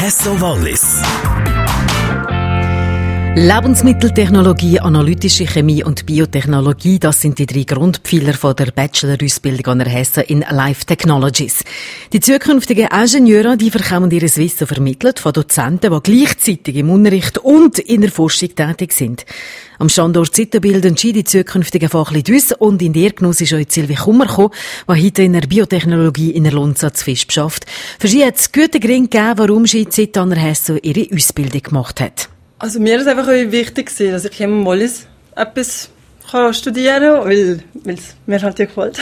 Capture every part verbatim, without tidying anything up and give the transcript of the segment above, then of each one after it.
Hesso Wallis. Lebensmitteltechnologie, analytische Chemie und Biotechnologie, das sind die drei Grundpfeiler von der Bachelor-Ausbildung an der Hesso in Life Technologies. Die zukünftigen Ingenieure, die bekommen ihr Wissen vermittelt von Dozenten, die gleichzeitig im Unterricht und in der Forschung tätig sind. Am Standort Zito bilden sie die zukünftigen Fachleute aus und in der Genuss ist auch Silvi Kummer gekommen, die heute in der Biotechnologie in der Lonza zu Fisch beschafft. Für sie hat es gute Gründe gegeben, warum sie Zito an der Hesso ihre Ausbildung gemacht hat. Also mir ist einfach wichtig, dass ich hier im Wallis etwas studieren kann, weil, weil es mir halt ja gefällt.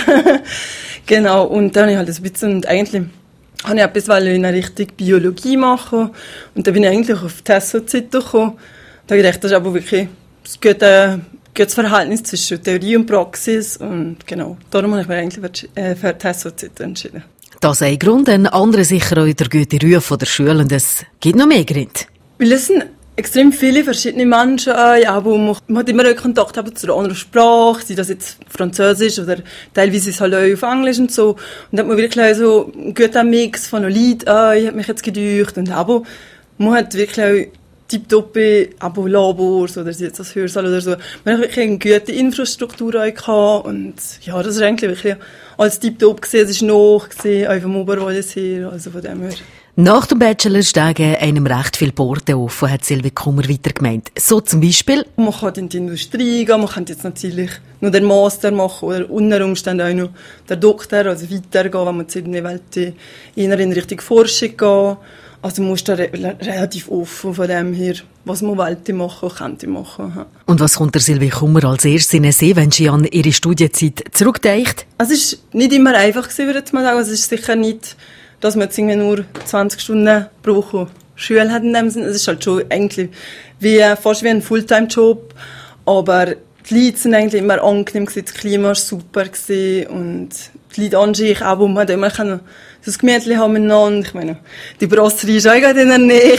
Genau, und dann habe ich halt ein bisschen, und eigentlich habe ich etwas in eine Richtung Biologie machen und dann bin ich eigentlich auf die Hesso-Zeit gekommen. Da habe ich gedacht, das ist aber wirklich ein gutes, gutes Verhältnis zwischen Theorie und Praxis und genau, darum habe ich mich eigentlich für die Hesso-Zeit entschieden. Das ist ein Grund, ein anderer sicher auch der gute Ruf der Schule und es gibt noch mehr Gründe. Weil es sind extrem viele verschiedene Menschen, ja, wo man, man hat immer Kontakt haben zu einer anderen Sprache, sei das jetzt Französisch oder teilweise ist es halt auch auf Englisch und so. Und da hat man wirklich so einen guten Mix von Leuten, ah, ich habe mich jetzt gedeucht und aber man hat wirklich auch tipptoppe aber Labors oder jetzt das Hörsaal oder so. Man hat wirklich eine gute Infrastruktur auch gehabt und ja, das ist eigentlich wirklich alles tipptopp gesehen, es ist noch gesehen, auch vom Oberwallis her, also von dem her. Nach dem Bachelor steigen einem recht viele Porte offen, hat Silvi Kummer weiter gemeint. So zum Beispiel. Man kann in die Industrie gehen, man kann jetzt natürlich nur den Master machen oder unter Umständen auch noch den Doktor, also weitergehen, wenn man jetzt irgendwie will, eher in Richtung Forschung gehen. Also man ist da re- relativ offen von dem her, was man will machen, könnte machen. Und was kommt der Silvi Kummer als erstes in den Sinn, wenn sie an ihre Studienzeit zurückdenkt? Es ist nicht immer einfach gewesen, würde ich mal sagen. Es ist sicher nicht, dass man jetzt irgendwie nur zwanzig Stunden pro Woche Schule hat in dem Sinne. Es ist halt schon eigentlich wie, fast wie ein Fulltime-Job. Aber die Leute sind eigentlich immer angenehm gewesen, das Klima war super gewesen und die Leute an sich auch, wo man immer kann, so ein Gemütchen haben miteinander. Ich meine, die Brasserie ist auch gerade in der Nähe.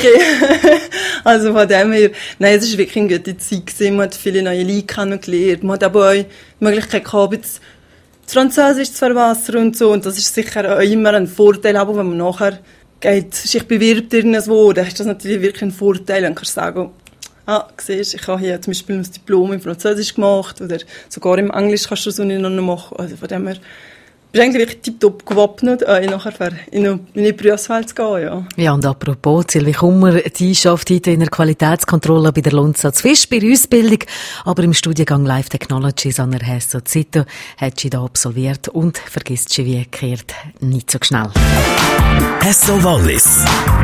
Also von dem her, nein, es ist wirklich eine gute Zeit gewesen. Man hat viele neue Leute kennengelernt. Man hat aber auch die Möglichkeit gehabt, jetzt Französisch zu verbessern und so. Und das ist sicher auch immer ein Vorteil, aber wenn man nachher geht, sich bewirbt irgendwo, dann ist das natürlich wirklich ein Vorteil. Dann kannst du sagen, ah, siehst, ich habe hier zum Beispiel ein Diplom in Französisch gemacht oder sogar im Englisch kannst du das noch machen. Also von dem her bist du eigentlich wirklich tipptopp gewappnet, äh, nachher für in eine Berufswelt zu gehen, ja. Ja, und apropos, Silvi Kummer, die arbeitet heute in der Qualitätskontrolle bei der Lonza zu Fisch bei der Ausbildung, aber im Studiengang Life Technologies an der Hesso Zito hat sie da absolviert und vergisst sie wie gekehrt nicht so schnell. Hesso Wallis.